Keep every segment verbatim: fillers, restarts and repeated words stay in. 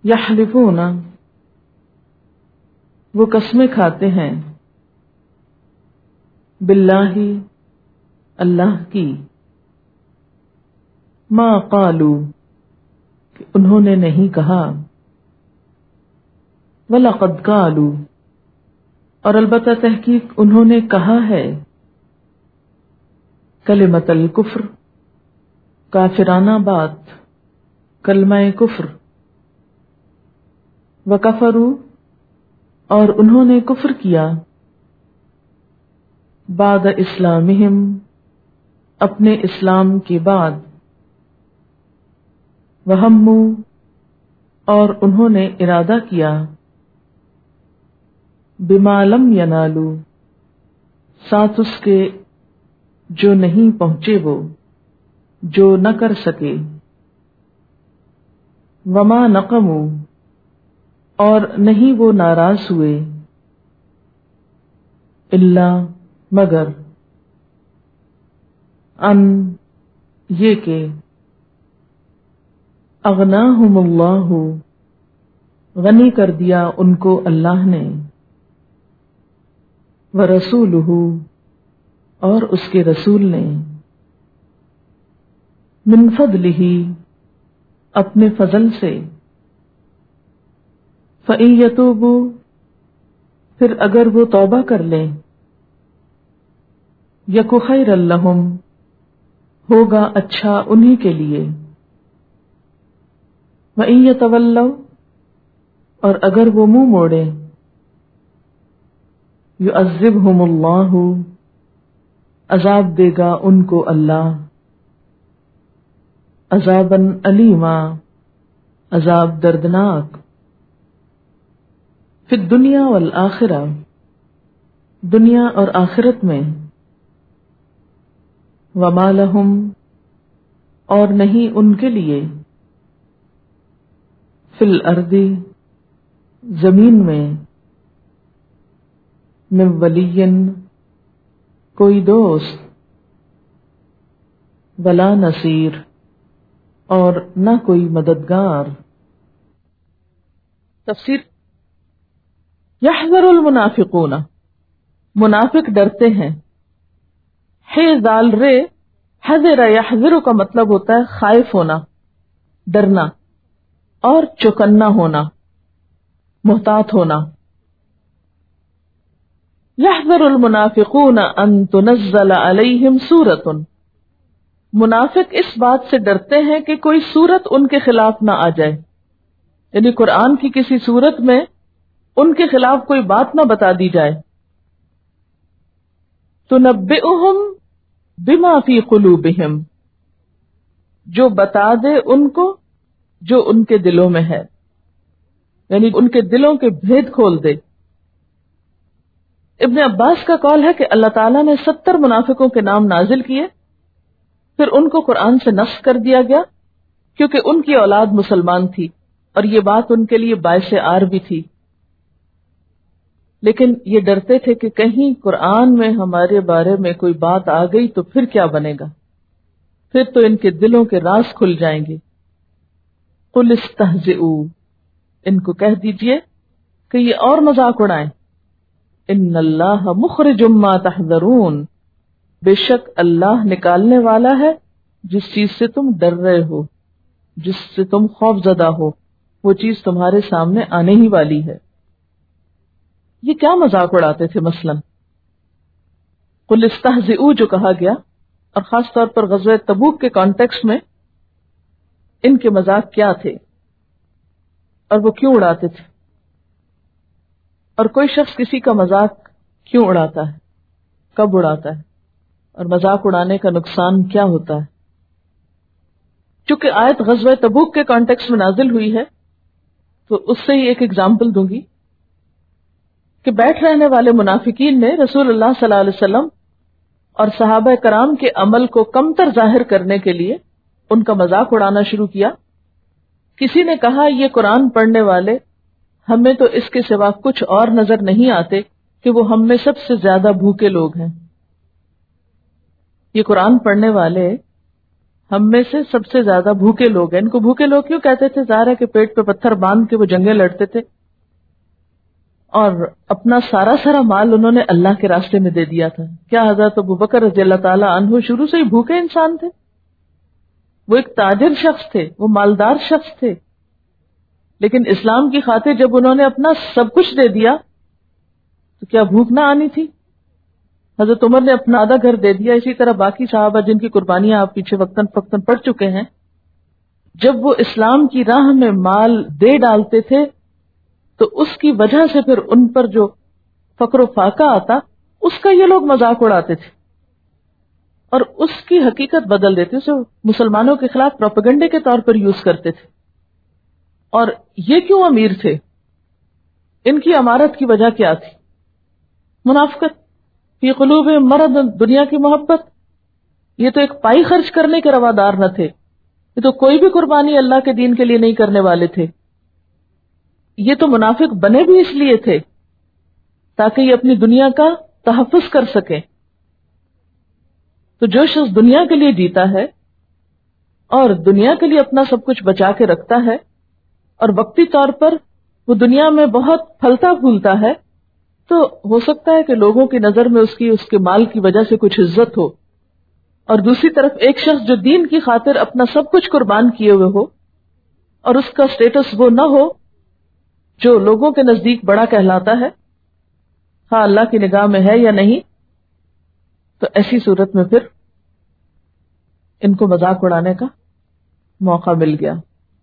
یحلفون، وہ قسمیں کھاتے ہیں، باللہ، اللہ کی، ما قالو، کہ انہوں نے نہیں کہا، وَلَقَدْ قَالُوا، اور البتہ تحقیق انہوں نے کہا ہے، کلمۃ الکفر، کافرانہ بات، کلمہ کفر، وَكَفَرُوا، اور انہوں نے کفر کیا، بعد اسلامہم، اپنے اسلام کے بعد، وَہَمُّوا، اور انہوں نے ارادہ کیا، بما لم ینالوا، ساتھ اس کے جو نہیں پہنچے وہ، جو نہ کر سکے، وما نقموا، اور نہیں وہ ناراض ہوئے، الا، مگر، ان، یہ کہ، اغناہم اللہ، غنی کر دیا ان کو اللہ نے، ورسولہ، اور اس کے رسول نے، من فضلہ، اپنے فضل سے، فَإِن يَتُوبُوا، پھر اگر وہ توبہ کر لیں، یکو خیرا لہم، ہوگا اچھا انہی کے لیے، وَإِن يَتَوَلَّوْا، اور اگر وہ منہ موڑے، يُعَذِّبْهُمُ اللَّهُ، عذاب دے گا ان کو اللہ، عذاباً علیما، عذاب دردناک، فی الدنیا والآخرہ، دنیا اور آخرت میں، وما لہم، اور نہیں ان کے لیے، فی الارض، زمین میں، من ولی، کوئی دوست، ولا نصیر، اور نہ کوئی مددگار۔ تفسیر، یحذر المنافقون، منافق ڈرتے ہیں، ہے ذال رے، حذر یحذر کا مطلب ہوتا ہے خائف ہونا، ڈرنا، اور چوکنا ہونا، محتاط ہونا۔ یحذر المنافقون ان تنزل علیہم سورۃ، منافق اس بات سے ڈرتے ہیں کہ کوئی سورت ان کے خلاف نہ آ جائے، یعنی قرآن کی کسی سورت میں ان کے خلاف کوئی بات نہ بتا دی جائے، تنبئہم بما فی قلوبہم، جو بتا دے ان کو جو ان کے دلوں میں ہے، یعنی ان کے دلوں کے بھید کھول دے۔ ابن عباس کا قول ہے کہ اللہ تعالیٰ نے ستر منافقوں کے نام نازل کیے، پھر ان کو قرآن سے نسخ کر دیا گیا، کیونکہ ان کی اولاد مسلمان تھی اور یہ بات ان کے لیے باعث آر بھی تھی، لیکن یہ ڈرتے تھے کہ کہیں قرآن میں ہمارے بارے میں کوئی بات آ گئی تو پھر کیا بنے گا، پھر تو ان کے دلوں کے راز کھل جائیں گے۔ قل استہزئوا، ان کو کہہ دیجئے کہ یہ اور مذاق اڑائیں، ان اللہ مخرج ما تحذرون، بے شک اللہ نکالنے والا ہے جس چیز سے تم ڈر رہے ہو، جس سے تم خوف زدہ ہو، وہ چیز تمہارے سامنے آنے ہی والی ہے۔ یہ کیا مذاق اڑاتے تھے؟ مثلا قل استہزئوا جو کہا گیا، اور خاص طور پر غزوہ تبوک کے کانٹیکسٹ میں ان کے مذاق کیا تھے اور وہ کیوں اڑاتے تھے، اور کوئی شخص کسی کا مذاق کیوں اڑاتا ہے، کب اڑاتا ہے، اور مذاق اڑانے کا نقصان کیا ہوتا ہے۔ چونکہ آیت غزوہ تبوک کے کانٹیکسٹ میں نازل ہوئی ہے تو اس سے ہی ایک اگزامپل دوں گی کہ بیٹھ رہنے والے منافقین نے رسول اللہ صلی اللہ علیہ وسلم اور صحابہ کرام کے عمل کو کمتر ظاہر کرنے کے لیے ان کا مذاق اڑانا شروع کیا۔ کسی نے کہا یہ قرآن پڑھنے والے ہمیں تو اس کے سوا کچھ اور نظر نہیں آتے کہ وہ ہم میں سب سے زیادہ بھوکے لوگ ہیں۔ یہ قرآن پڑھنے والے ہم میں سے سب سے زیادہ بھوکے لوگ ہیں. ان کو بھوکے لوگ کیوں کہتے تھے؟ ظاہر ہے کہ پیٹ پہ پتھر باندھ کے وہ جنگیں لڑتے تھے اور اپنا سارا سارا مال انہوں نے اللہ کے راستے میں دے دیا تھا. کیا حضرت ابوبکر رضی اللہ تعالی عنہ شروع سے ہی بھوکے انسان تھے؟ وہ ایک تاجر شخص تھے، وہ مالدار شخص تھے، لیکن اسلام کی خاطر جب انہوں نے اپنا سب کچھ دے دیا تو کیا بھوک نہ آنی تھی؟ حضرت عمر نے اپنا آدھا گھر دے دیا. اسی طرح باقی صحابہ جن کی قربانیاں آپ پیچھے وقتاً فوقتاً پڑھ چکے ہیں، جب وہ اسلام کی راہ میں مال دے ڈالتے تھے تو اس کی وجہ سے پھر ان پر جو فقر و فاقہ آتا اس کا یہ لوگ مذاق اڑاتے تھے اور اس کی حقیقت بدل دیتے، اسے مسلمانوں کے خلاف پروپیگنڈے کے طور پر یوز کرتے تھے. اور یہ کیوں امیر تھے؟ ان کی امارت کی وجہ کیا تھی؟ منافقت. فی قلوب مرض، دنیا کی محبت. یہ تو ایک پائی خرچ کرنے کے روادار نہ تھے، یہ تو کوئی بھی قربانی اللہ کے دین کے لیے نہیں کرنے والے تھے. یہ تو منافق بنے بھی اس لیے تھے تاکہ یہ اپنی دنیا کا تحفظ کر سکیں. تو جو شخص دنیا کے لیے جیتا ہے اور دنیا کے لیے اپنا سب کچھ بچا کے رکھتا ہے اور وقتی طور پر وہ دنیا میں بہت پھلتا پھولتا ہے، تو ہو سکتا ہے کہ لوگوں کی نظر میں اس کی اس کے مال کی وجہ سے کچھ عزت ہو. اور دوسری طرف ایک شخص جو دین کی خاطر اپنا سب کچھ قربان کیے ہوئے ہو اور اس کا سٹیٹس وہ نہ ہو جو لوگوں کے نزدیک بڑا کہلاتا ہے، ہاں اللہ کی نگاہ میں ہے یا نہیں، تو ایسی صورت میں پھر ان کو مذاق اڑانے کا موقع مل گیا.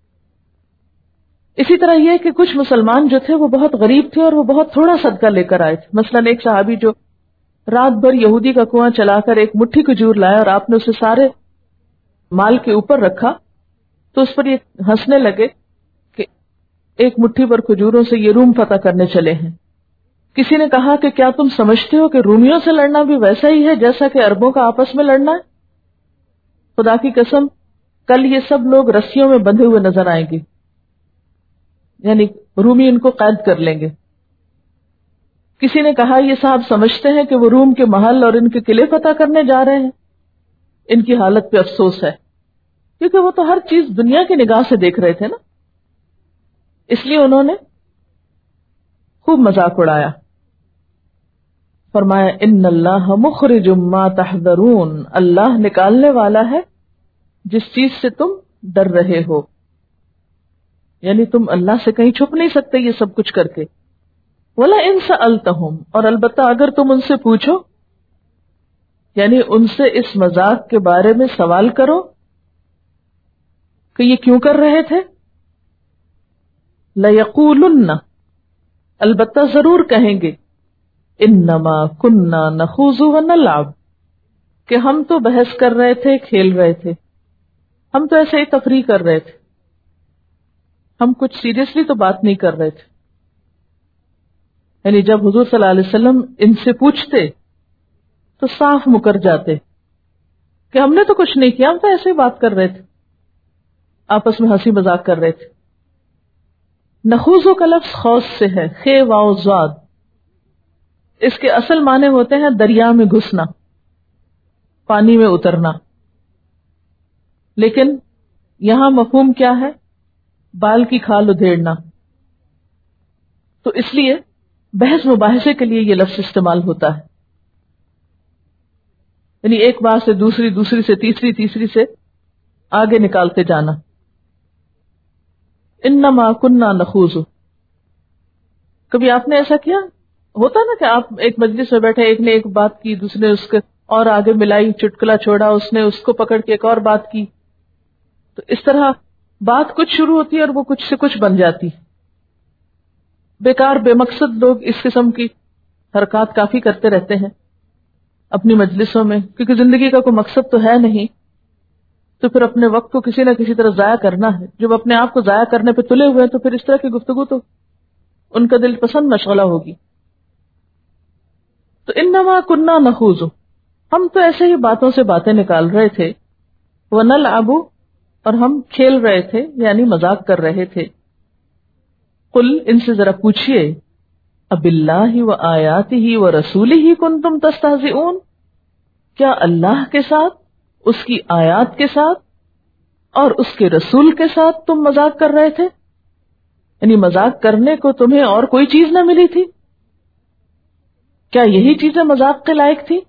اسی طرح یہ کہ کچھ مسلمان جو تھے وہ بہت غریب تھے اور وہ بہت تھوڑا صدقہ لے کر آئے تھے. مثلا ایک صحابی جو رات بھر یہودی کا کنواں چلا کر ایک مٹھی کھجور لایا اور آپ نے اسے سارے مال کے اوپر رکھا تو اس پر یہ ہنسنے لگے کہ ایک مٹھی پر کھجوروں سے یہ روم فتح کرنے چلے ہیں. کسی نے کہا کہ کیا تم سمجھتے ہو کہ رومیوں سے لڑنا بھی ویسا ہی ہے جیسا کہ عربوں کا آپس میں لڑنا ہے؟ خدا کی قسم کل یہ سب لوگ رسیوں میں بندھے ہوئے نظر آئیں گے، یعنی رومی ان کو قید کر لیں گے. کسی نے کہا یہ صاحب سمجھتے ہیں کہ وہ روم کے محل اور ان کے قلعے فتح کرنے جا رہے ہیں؟ ان کی حالت پہ افسوس ہے، کیونکہ وہ تو ہر چیز دنیا کی نگاہ سے دیکھ رہے تھے نا. اس لیے انہوں نے خوب مذاق اڑایا. فرمایا ان اللہ مخرج ما تحذرون، اللہ نکالنے والا ہے جس چیز سے تم ڈر رہے ہو. یعنی تم اللہ سے کہیں چھپ نہیں سکتے یہ سب کچھ کر کے. وَلَا إِن سَأَلْتَهُمْ، اور البتہ اگر تم ان سے پوچھو، یعنی ان سے اس مذاق کے بارے میں سوال کرو کہ یہ کیوں کر رہے تھے، لَيَقُولُنَّ، البتہ ضرور کہیں گے، إِنَّمَا كُنَّا نَخُوضُ وَنَلْعَبُ، کہ ہم تو بحث کر رہے تھے، کھیل رہے تھے، ہم تو ایسے ہی تفریح کر رہے تھے، ہم کچھ سیریسلی تو بات نہیں کر رہے تھے. یعنی جب حضور صلی اللہ علیہ وسلم ان سے پوچھتے تو صاف مکر جاتے کہ ہم نے تو کچھ نہیں کیا، ہم تو ایسے ہی بات کر رہے تھے، آپس میں ہنسی مذاق کر رہے تھے. نخوضو کا لفظ خوض سے ہے، خے واو زاد. اس کے اصل معنی ہوتے ہیں دریا میں گھسنا، پانی میں اترنا. لیکن یہاں مفہوم کیا ہے؟ بال کی کھال ادھیڑنا. تو اس لیے بحث مباحثے کے لیے یہ لفظ استعمال ہوتا ہے، یعنی ایک بات سے دوسری، دوسری سے تیسری، تیسری سے آگے نکالتے جانا. انما کننا نخوض. کبھی آپ نے ایسا کیا؟ ہوتا نا کہ آپ ایک مجلس میں بیٹھے، ایک نے ایک بات کی، دوسرے نے اس کے اور آگے ملائی، چٹکلا چھوڑا، اس نے اس کو پکڑ کے ایک اور بات کی. تو اس طرح بات کچھ شروع ہوتی ہے اور وہ کچھ سے کچھ بن جاتی. بیکار بے مقصد لوگ اس قسم کی حرکات کافی کرتے رہتے ہیں اپنی مجلسوں میں، کیونکہ زندگی کا کوئی مقصد تو ہے نہیں، تو پھر اپنے وقت کو کسی نہ کسی طرح ضائع کرنا ہے. جب اپنے آپ کو ضائع کرنے پہ تلے ہوئے ہیں تو پھر اس طرح کی گفتگو تو ان کا دل پسند مشغلہ ہوگی. تو انما کننا نخوض، ہم تو ایسے ہی باتوں سے باتیں نکال رہے تھے. ونلعب، اور ہم کھیل رہے تھے، یعنی مذاق کر رہے تھے. قل، ان سے ذرا پوچھئے، اب اللہ و آیاتہ و رسولہ کنتم تستہزئون، کیا اللہ کے ساتھ، اس کی آیات کے ساتھ اور اس کے رسول کے ساتھ تم مذاق کر رہے تھے، یعنی مذاق کرنے کو تمہیں اور کوئی چیز نہ ملی تھی؟ کیا یہی چیزیں مذاق کے لائق تھی؟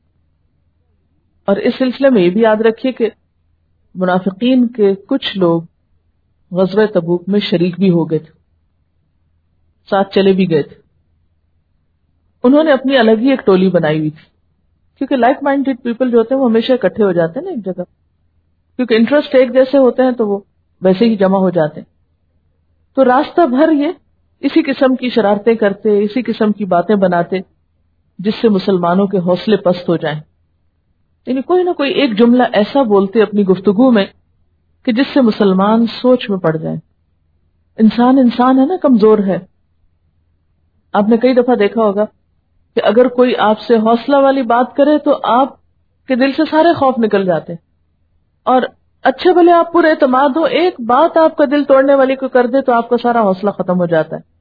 اور اس سلسلے میں یہ بھی یاد رکھیے کہ منافقین کے کچھ لوگ غزوہ تبوک میں شریک بھی ہو گئے تھے، ساتھ چلے بھی گئے تھے. انہوں نے اپنی الگ ہی ایک ٹولی بنائی ہوئی تھی، کیونکہ لائک مائنڈیڈ پیپل جو ہوتے ہیں وہ ہمیشہ اکٹھے ہو جاتے ہیں نا ایک جگہ، کیونکہ انٹرسٹ ایک جیسے ہوتے ہیں تو وہ ویسے ہی جمع ہو جاتے ہیں. تو راستہ بھر یہ اسی قسم کی شرارتیں کرتے، اسی قسم کی باتیں بناتے جس سے مسلمانوں کے حوصلے پست ہو جائیں. یعنی کوئی نہ کوئی ایک جملہ ایسا بولتے اپنی گفتگو میں کہ جس سے مسلمان سوچ میں پڑ جائیں. انسان انسان ہے نا، کمزور ہے. آپ نے کئی دفعہ دیکھا ہوگا کہ اگر کوئی آپ سے حوصلہ والی بات کرے تو آپ کے دل سے سارے خوف نکل جاتے، اور اچھے بھلے آپ پورے اعتماد ہو، ایک بات آپ کا دل توڑنے والی کو کر دے تو آپ کا سارا حوصلہ ختم ہو جاتا ہے.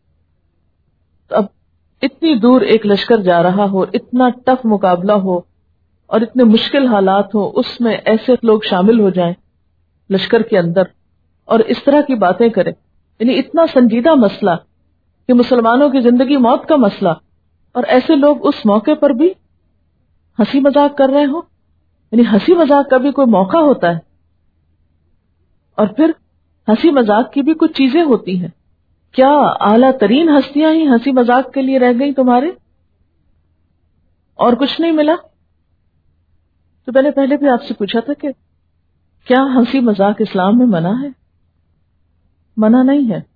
تو اب اتنی دور ایک لشکر جا رہا ہو، اتنا ٹف مقابلہ ہو اور اتنے مشکل حالات ہو، اس میں ایسے لوگ شامل ہو جائیں لشکر کے اندر اور اس طرح کی باتیں کریں، یعنی اتنا سنجیدہ مسئلہ کہ مسلمانوں کی زندگی موت کا مسئلہ، اور ایسے لوگ اس موقع پر بھی ہنسی مذاق کر رہے ہوں. یعنی ہنسی مذاق کا بھی کوئی موقع ہوتا ہے، اور پھر ہنسی مذاق کی بھی کچھ چیزیں ہوتی ہیں. کیا اعلیٰ ترین ہستیاں ہی ہنسی مذاق کے لیے رہ گئی تمہارے، اور کچھ نہیں ملا؟ تو میں نے پہلے بھی آپ سے پوچھا تھا کہ کیا ہنسی مذاق اسلام میں منع ہے؟ منع نہیں ہے.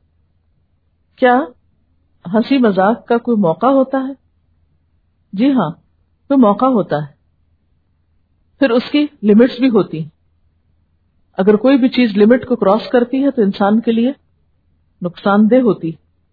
کیا ہنسی مذاق کا کوئی موقع ہوتا ہے؟ جی ہاں، کوئی موقع ہوتا ہے. پھر اس کی لمٹس بھی ہوتی ہیں. اگر کوئی بھی چیز لمٹ کو کراس کرتی ہے تو انسان کے لیے نقصان دہ ہوتی.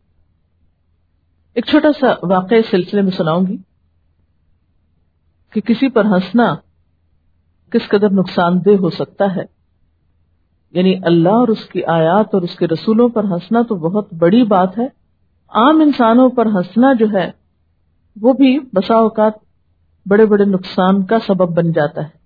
ایک چھوٹا سا واقعہ اس سلسلے میں سناؤں گی کہ کسی پر ہنسنا کس قدر نقصان دہ ہو سکتا ہے. یعنی اللہ اور اس کی آیات اور اس کے رسولوں پر ہنسنا تو بہت بڑی بات ہے، عام انسانوں پر ہنسنا جو ہے وہ بھی بسا اوقات بڑے بڑے نقصان کا سبب بن جاتا ہے.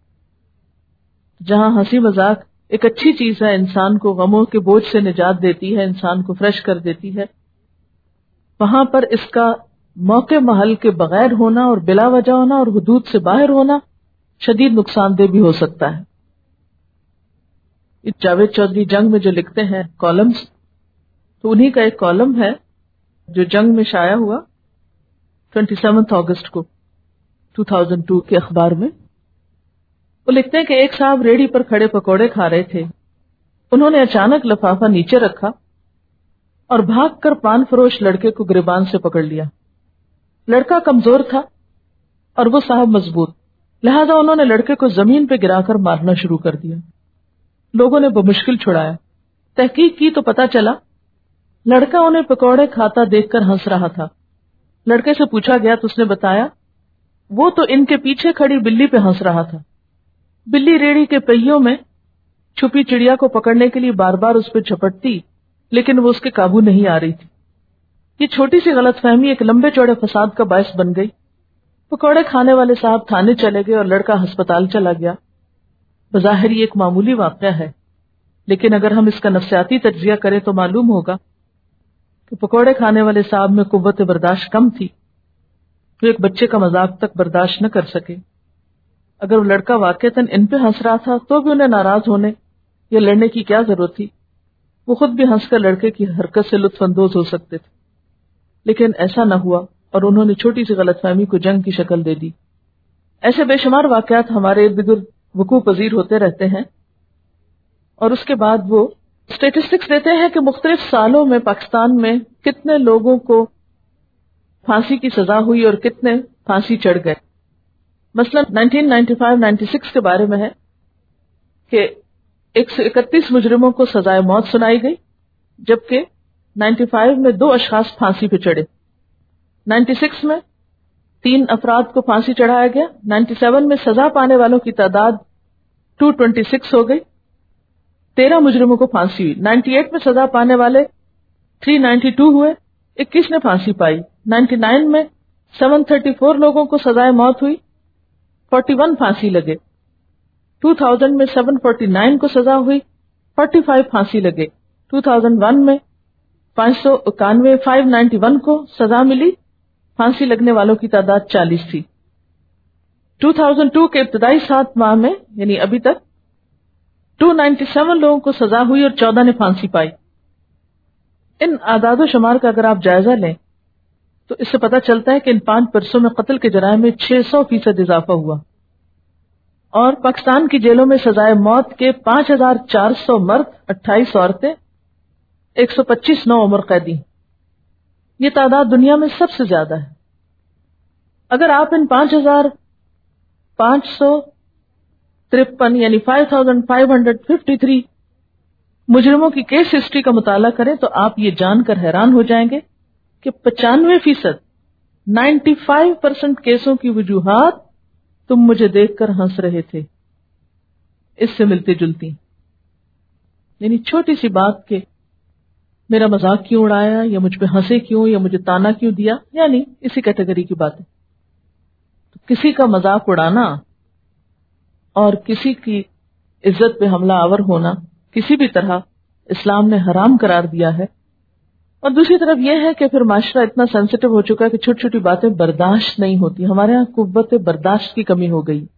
جہاں ہنسی مذاق ایک اچھی چیز ہے، انسان کو غموں کے بوجھ سے نجات دیتی ہے، انسان کو فریش کر دیتی ہے، وہاں پر اس کا موقع محل کے بغیر ہونا اور بلا وجہ ہونا اور حدود سے باہر ہونا شدید نقصان دہ بھی ہو سکتا ہے. جاوید چودھری جنگ میں جو لکھتے ہیں کالمز، تو انہی کا ایک کالم ہے جو جنگ میں شائع ہوا سیونٹی سیونتھ اگست کو دو ہزار دو کے اخبار میں. وہ لکھتے ہیں کہ ایک صاحب ریڑھی پر کھڑے پکوڑے کھا رہے تھے. انہوں نے اچانک لفافہ نیچے رکھا اور بھاگ کر پان فروش لڑکے کو گریبان سے پکڑ لیا. لڑکا کمزور تھا اور وہ صاحب مضبوط، لہذا انہوں نے لڑکے کو زمین پہ گرا کر مارنا شروع کر دیا. لوگوں نے بمشکل چھڑایا. تحقیق کی تو پتا چلا لڑکا انہیں پکوڑے کھاتا دیکھ کر ہنس رہا تھا. لڑکے سے پوچھا گیا تو اس نے بتایا وہ تو ان کے پیچھے کھڑی بلی پہ ہنس رہا تھا. بلی ریڑھی کے پہیوں میں چھپی چڑیا کو پکڑنے کے لیے بار بار اس پہ جھپٹتی، لیکن وہ اس کے قابو نہیں آ رہی تھی. یہ چھوٹی سی غلط فہمی ایک لمبے چوڑے فساد کا باعث بن گئی. پکوڑے کھانے والے صاحب تھانے چلے گئے اور لڑکا ہسپتال چلا گیا. بظاہر یہ ایک معمولی واقعہ ہے، لیکن اگر ہم اس کا نفسیاتی تجزیہ کریں تو معلوم ہوگا کہ پکوڑے کھانے والے صاحب میں قوت برداشت کم تھی. وہ ایک بچے کا مذاق تک برداشت نہ کر سکے. اگر وہ لڑکا واقعتاً ان پہ ہنس رہا تھا تو بھی انہیں ناراض ہونے یا لڑنے کی کیا ضرورت تھی؟ وہ خود بھی ہنس کر لڑکے کی حرکت سے لطف اندوز ہو سکتے تھے. لیکن ایسا نہ ہوا اور انہوں نے چھوٹی سی غلط فہمی کو جنگ کی شکل دے دی. ایسے بے شمار واقعات ہمارے ارد گرد وقوع پذیر ہوتے رہتے ہیں، اور اس کے بعد وہ اسٹیٹسٹکس دیتے ہیں کہ مختلف سالوں میں پاکستان میں کتنے لوگوں کو پھانسی کی سزا ہوئی اور کتنے پھانسی چڑھ گئے. مثلا nineteen ninety five ninety six کے بارے میں ہے کہ ایک سو اکتیس مجرموں کو سزائے موت سنائی گئی، جبکہ نائنٹی فائیو میں دو اشخاص پھانسی پہ چڑھے. نائنٹی سکس میں تین افراد کو پھانسی چڑھایا گیا. نائنٹی سیون میں سزا پانے والوں کی تعداد ٹو ٹوینٹی سکس ہو گئی، تیرہ مجرموں کو پھانسی ہوئی. نائنٹی ایٹ میں سزا پانے والے تھری نائنٹی ٹو ہوئے، اکیس نے پھانسی پائی. نائنٹی نائن میں سیون تھرٹی فور لوگوں کو سزائے موت ہوئی، فورٹی ون پھانسی لگے. دو ہزار میں سات سو انچاس کو سزا ہوئی، پینتالیس پھانسی لگے۔ دو ہزار ایک میں پانچ سو اکانوے پانچ سو اکانوے کو سزا ملی، پھانسی لگنے والوں کی تعداد چالیس تھی۔ دو ہزار دو کے ابتدائی سات ماہ میں یعنی ابھی تک دو سو سنانوے لوگوں کو سزا ہوئی اور چودہ نے پھانسی پائی۔ ان اعداد و شمار کا اگر آپ جائزہ لیں تو اس سے پتہ چلتا ہے کہ ان پانچ برسوں میں قتل کے جرائم میں چھ سو فیصد اضافہ ہوا، اور پاکستان کی جیلوں میں سزائے موت کے پانچ ہزار چار سو مرد، اٹھائیس عورتیں، ایک سو پچیس نو عمر قیدی۔ یہ تعداد دنیا میں سب سے زیادہ ہے۔ اگر آپ ان پانچ ہزار پانچ سو ترپن یعنی five thousand five hundred fifty three مجرموں کی کیس ہسٹری کا مطالعہ کریں تو آپ یہ جان کر حیران ہو جائیں گے کہ پچانوے فیصد نائنٹی فائیو پرسینٹ کیسوں کی وجوہات تم مجھے دیکھ کر ہنس رہے تھے اس سے ملتی جلتی، یعنی چھوٹی سی بات کہ میرا مذاق کیوں اڑایا، یا مجھ پہ ہنسے کیوں، یا مجھے تانا کیوں دیا، یعنی اسی کیٹیگری کی باتیں۔ تو کسی کا مذاق اڑانا اور کسی کی عزت پہ حملہ آور ہونا کسی بھی طرح اسلام نے حرام قرار دیا ہے۔ اور دوسری طرف یہ ہے کہ پھر معاشرہ اتنا سینسیٹیو ہو چکا ہے کہ چھوٹی چھوٹی باتیں برداشت نہیں ہوتی، ہمارے ہاں قوت برداشت کی کمی ہو گئی۔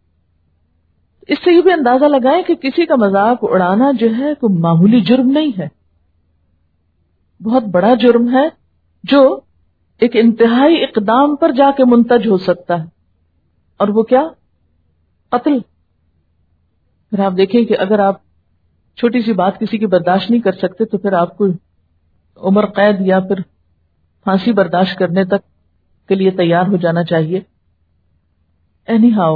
اس سے یہ بھی اندازہ لگائیں کہ کسی کا مذاق اڑانا جو ہے کوئی معمولی جرم نہیں ہے، بہت بڑا جرم ہے جو ایک انتہائی اقدام پر جا کے منتج ہو سکتا ہے، اور وہ کیا؟ قتل۔ پھر آپ دیکھیں کہ اگر آپ چھوٹی سی بات کسی کی برداشت نہیں کر سکتے تو پھر آپ کو عمر قید یا پھر پھانسی برداشت کرنے تک کے لیے تیار ہو جانا چاہیے۔ اینی ہاؤ،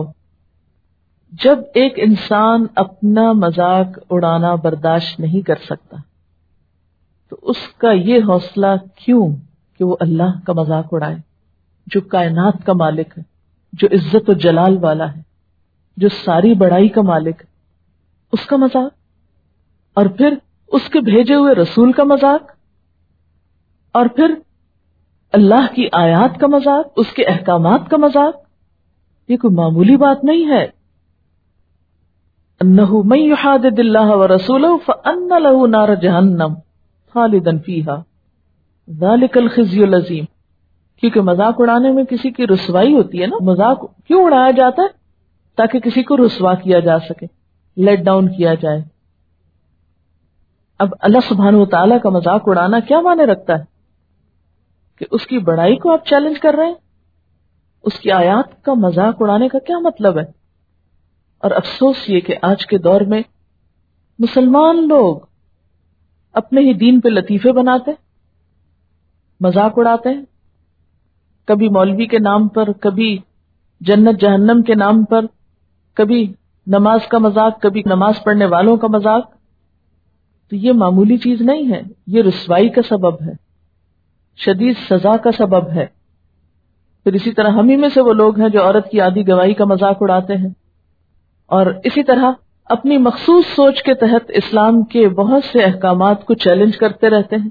جب ایک انسان اپنا مذاق اڑانا برداشت نہیں کر سکتا تو اس کا یہ حوصلہ کیوں کہ وہ اللہ کا مذاق اڑائے، جو کائنات کا مالک ہے، جو عزت و جلال والا ہے، جو ساری بڑائی کا مالک ہے، اس کا مذاق، اور پھر اس کے بھیجے ہوئے رسول کا مذاق، اور پھر اللہ کی آیات کا مذاق، اس کے احکامات کا مذاق۔ یہ کوئی معمولی بات نہیں ہے۔ انہ من یحادد اللہ ورسولہ فان لہ نار جہنم خالدا فیہا ذالک الخزی العظیم۔ کیونکہ مذاق اڑانے میں کسی کی رسوائی ہوتی ہے نا۔ مذاق کیوں اڑایا جاتا ہے؟ تاکہ کسی کو رسوا کیا جا سکے، لیٹ ڈاؤن کیا جائے۔ اب اللہ سبحانہ وتعالی کا مذاق اڑانا کیا معنی رکھتا ہے؟ کہ اس کی بڑائی کو آپ چیلنج کر رہے ہیں؟ اس کی آیات کا مذاق اڑانے کا کیا مطلب ہے؟ اور افسوس یہ کہ آج کے دور میں مسلمان لوگ اپنے ہی دین پہ لطیفے بناتے، مذاق اڑاتے ہیں، کبھی مولوی کے نام پر، کبھی جنت جہنم کے نام پر، کبھی نماز کا مذاق، کبھی نماز پڑھنے والوں کا مذاق۔ تو یہ معمولی چیز نہیں ہے، یہ رسوائی کا سبب ہے، شدید سزا کا سبب ہے۔ پھر اسی طرح ہم ہی میں سے وہ لوگ ہیں جو عورت کی آدھی گواہی کا مذاق اڑاتے ہیں، اور اسی طرح اپنی مخصوص سوچ کے تحت اسلام کے بہت سے احکامات کو چیلنج کرتے رہتے ہیں۔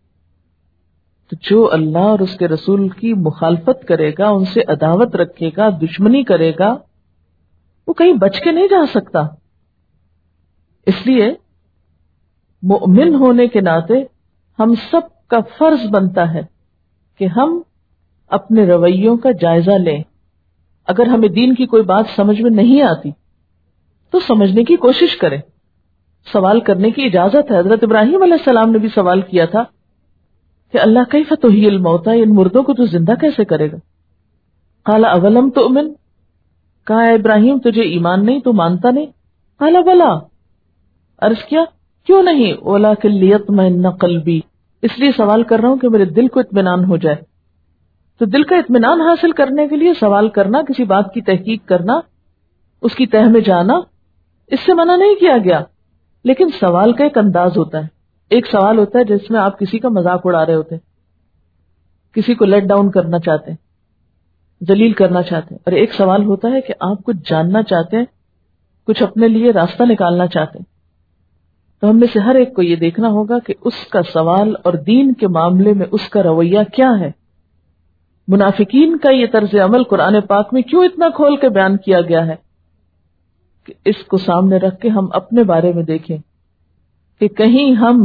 تو جو اللہ اور اس کے رسول کی مخالفت کرے گا، ان سے عداوت رکھے گا، دشمنی کرے گا، وہ کہیں بچ کے نہیں جا سکتا۔ اس لیے مؤمن ہونے کے ناطے ہم سب کا فرض بنتا ہے کہ ہم اپنے رویوں کا جائزہ لیں۔ اگر ہمیں دین کی کوئی بات سمجھ میں نہیں آتی تو سمجھنے کی کوشش کریں، سوال کرنے کی اجازت ہے۔ حضرت ابراہیم علیہ السلام نے بھی سوال کیا تھا کہ اللہ کیف تحیی الموتی، ان مردوں کو تو زندہ کیسے کرے گا؟ قال اولم تؤمن، کہا اے ابراہیم تجھے ایمان نہیں، تو مانتا نہیں؟ قال بلا، عرض کیا کیوں نہیں؟ ولکن لیطمئن قلبی، اس لیے سوال کر رہا ہوں کہ میرے دل کو اطمینان ہو جائے۔ تو دل کا اطمینان حاصل کرنے کے لیے سوال کرنا، کسی بات کی تحقیق کرنا، اس کی تہ میں جانا، اس سے منع نہیں کیا گیا، لیکن سوال کا ایک انداز ہوتا ہے۔ ایک سوال ہوتا ہے جس میں آپ کسی کا مذاق اڑا رہے ہوتے ہیں، کسی کو لیٹ ڈاؤن کرنا چاہتے ہیں، ذلیل کرنا چاہتے ہیں، اور ایک سوال ہوتا ہے کہ آپ کچھ جاننا چاہتے ہیں، کچھ اپنے لیے راستہ نکالنا چاہتے ہیں۔ تو ہم میں سے ہر ایک کو یہ دیکھنا ہوگا کہ اس کا سوال اور دین کے معاملے میں اس کا رویہ کیا ہے۔ منافقین کا یہ طرز عمل قرآن پاک میں کیوں اتنا کھول کے بیان کیا گیا ہے کہ اس کو سامنے رکھ کے ہم اپنے بارے میں دیکھیں کہ کہیں ہم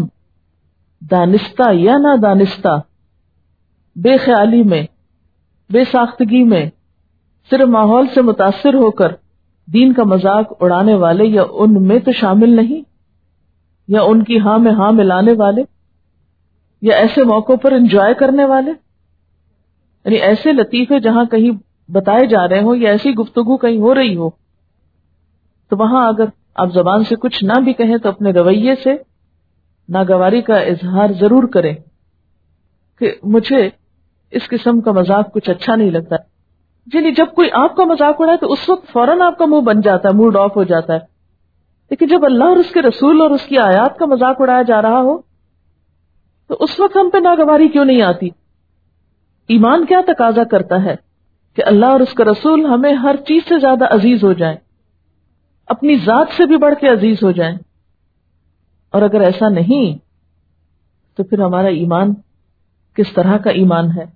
دانستہ یا نہ دانستہ، بے خیالی میں، بے ساختگی میں، صرف ماحول سے متاثر ہو کر دین کا مذاق اڑانے والے یا ان میں تو شامل نہیں، یا ان کی ہاں میں ہاں ملانے والے، یا ایسے موقعوں پر انجوائے کرنے والے، یعنی ایسے لطیفے جہاں کہیں بتائے جا رہے ہوں یا ایسی گفتگو کہیں ہو رہی ہو تو وہاں اگر آپ زبان سے کچھ نہ بھی کہیں تو اپنے رویے سے ناگواری کا اظہار ضرور کریں کہ مجھے اس قسم کا مذاق کچھ اچھا نہیں لگتا. یعنی جب کوئی آپ کا مذاق اڑائے تو اس وقت فوراً آپ کا منہ بن جاتا ہے، موڈ آف ہو جاتا ہے، لیکن جب اللہ اور اس کے رسول اور اس کی آیات کا مذاق اڑایا جا رہا ہو تو اس وقت ہم پہ ناگواری کیوں نہیں آتی؟ ایمان کیا تقاضا کرتا ہے کہ اللہ اور اس کا رسول ہمیں ہر چیز سے زیادہ عزیز ہو جائیں، اپنی ذات سے بھی بڑھ کے عزیز ہو جائیں، اور اگر ایسا نہیں تو پھر ہمارا ایمان کس طرح کا ایمان ہے؟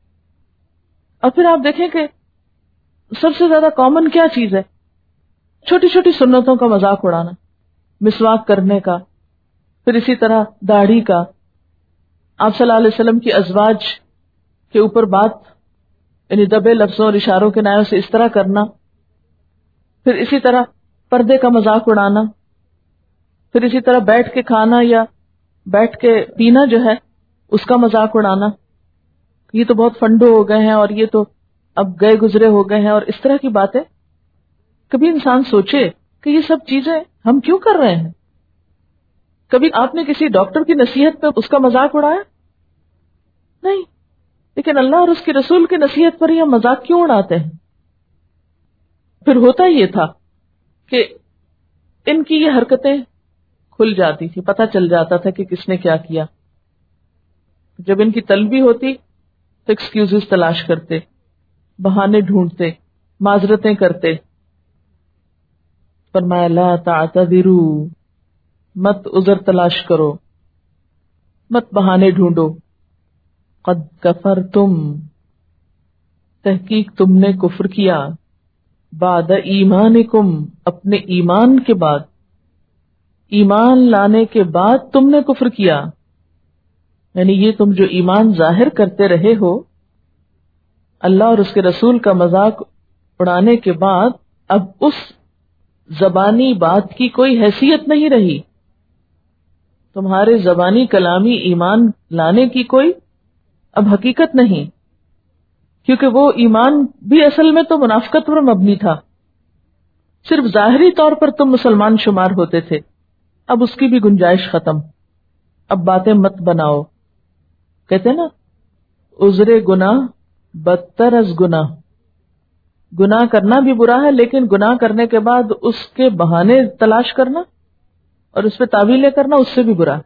اور پھر آپ دیکھیں کہ سب سے زیادہ کامن کیا چیز ہے؟ چھوٹی چھوٹی سنتوں کا مذاق اڑانا، مسواک کرنے کا، پھر اسی طرح داڑھی کا، آپ صلی اللہ علیہ وسلم کی ازواج کے اوپر بات یعنی دبے لفظوں اور اشاروں کے نائوں سے اس طرح کرنا، پھر اسی طرح پردے کا مذاق اڑانا، پھر اسی طرح بیٹھ کے کھانا یا بیٹھ کے پینا جو ہے اس کا مذاق اڑانا، یہ تو بہت فنڈو ہو گئے ہیں اور یہ تو اب گئے گزرے ہو گئے ہیں، اور اس طرح کی باتیں. کبھی انسان سوچے کہ یہ سب چیزیں ہم کیوں کر رہے ہیں؟ کبھی آپ نے کسی ڈاکٹر کی نصیحت پہ اس کا مذاق اڑایا؟ نہیں. لیکن اللہ اور اس کے رسول کی نصیحت پر ہی ہم مذاق کیوں اڑاتے ہیں؟ پھر ہوتا یہ تھا کہ ان کی یہ حرکتیں کھل جاتی تھی، پتہ چل جاتا تھا کہ کس نے کیا کیا. جب ان کی طلبی ہوتی تو ایکسکیوزز تلاش کرتے، بہانے ڈھونڈتے، معذرتیں کرتے. فرمایا لا تعتذروا، مت عذر تلاش کرو، مت بہانے ڈھونڈو. قد کفرتم، تحقیق تم نے کفر کیا، بعد ایمانکم، اپنے ایمان کے بعد، ایمان لانے کے بعد تم نے کفر کیا. یعنی یہ تم جو ایمان ظاہر کرتے رہے ہو اللہ اور اس کے رسول کا مذاق اڑانے کے بعد، اب اس زبانی بات کی کوئی حیثیت نہیں رہی، تمہارے زبانی کلامی ایمان لانے کی کوئی اب حقیقت نہیں، کیونکہ وہ ایمان بھی اصل میں تو منافقت پر مبنی تھا، صرف ظاہری طور پر تم مسلمان شمار ہوتے تھے. اب اس کی بھی گنجائش ختم. اب باتیں مت بناؤ. کہتے ہیں نا عذر گناہ بدتر از گناہ، گناہ کرنا بھی برا ہے لیکن گناہ کرنے کے بعد اس کے بہانے تلاش کرنا اور اس پہ تعویلیں کرنا اس سے بھی برا.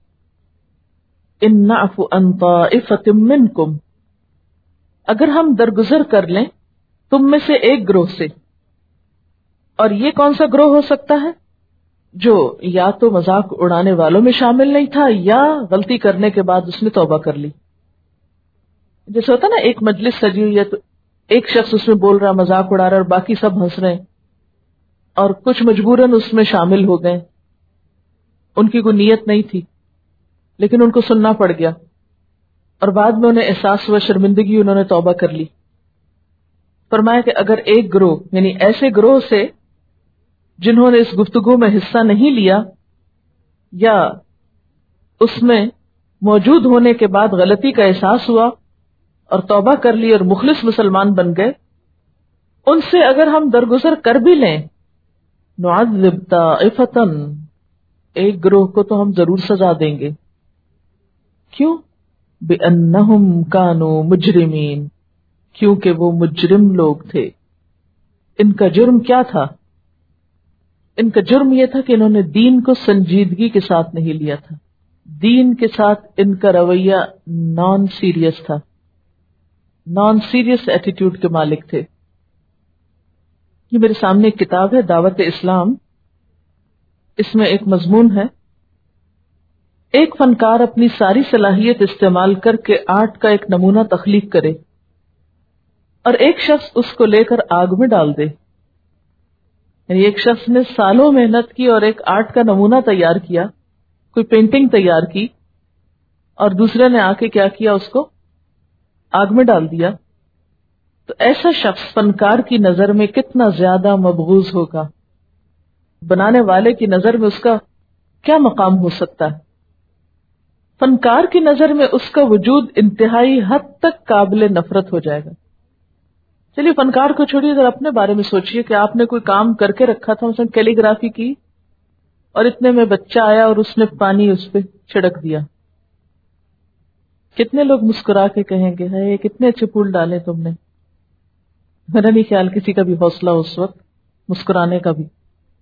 ان نعفو عن طائفۃ منکم، اگر ہم درگزر کر لیں تم میں سے ایک گروہ سے، اور یہ کون سا گروہ ہو سکتا ہے؟ جو یا تو مذاق اڑانے والوں میں شامل نہیں تھا یا غلطی کرنے کے بعد اس نے توبہ کر لی. جیسے ہوتا نا ایک مجلس سجی ہوئی ہے تو ایک شخص اس میں بول رہا، مذاق اڑا رہا، اور باقی سب ہنس رہے ہیں، اور کچھ مجبوراً اس میں شامل ہو گئے، ان کی کوئی نیت نہیں تھی لیکن ان کو سننا پڑ گیا، اور بعد میں انہیں احساس ہوا، شرمندگی، انہوں نے توبہ کر لی. فرمایا کہ اگر ایک گروہ یعنی ایسے گروہ سے جنہوں نے اس گفتگو میں حصہ نہیں لیا یا اس میں موجود ہونے کے بعد غلطی کا احساس ہوا اور توبہ کر لی اور مخلص مسلمان بن گئے، ان سے اگر ہم درگزر کر بھی لیں، نعذب طائفۃ، ایک گروہ کو تو ہم ضرور سزا دیں گے. کیوں؟ بِأَنَّهُمْ كَانُوا مُجْرِمِينَ، کیونکہ وہ مجرم لوگ تھے. ان کا جرم کیا تھا؟ ان کا جرم یہ تھا کہ انہوں نے دین کو سنجیدگی کے ساتھ نہیں لیا تھا، دین کے ساتھ ان کا رویہ نان سیریس تھا، نان سیریس ایٹیٹیوڈ کے مالک تھے. یہ میرے سامنے ایک کتاب ہے دعوت اسلام، اس میں ایک مضمون ہے، ایک فنکار اپنی ساری صلاحیت استعمال کر کے آرٹ کا ایک نمونہ تخلیق کرے اور ایک شخص اس کو لے کر آگ میں ڈال دے. یعنی ایک شخص نے سالوں محنت کی اور ایک آرٹ کا نمونہ تیار کیا، کوئی پینٹنگ تیار کی، اور دوسرے نے آ کے کیا کیا، اس کو آگ میں ڈال دیا، تو ایسا شخص فنکار کی نظر میں کتنا زیادہ مبغوض ہوگا، بنانے والے کی نظر میں اس کا کیا مقام ہو سکتا ہے؟ فنکار کی نظر میں اس کا وجود انتہائی حد تک قابل نفرت ہو جائے گا۔ چلیے فنکار کو چھوڑیے، اگر اپنے بارے میں سوچئے کہ آپ نے کوئی کام کر کے رکھا تھا، مثلا کیلی گرافی کی، اور اتنے میں بچہ آیا اور اس نے پانی اس پہ چھڑک دیا، کتنے لوگ مسکرا کے کہیں گے ہے کتنے اچھے پھول ڈالے تم نے؟ میرا نہیں خیال کسی کا بھی حوصلہ اس وقت مسکرانے کا بھی۔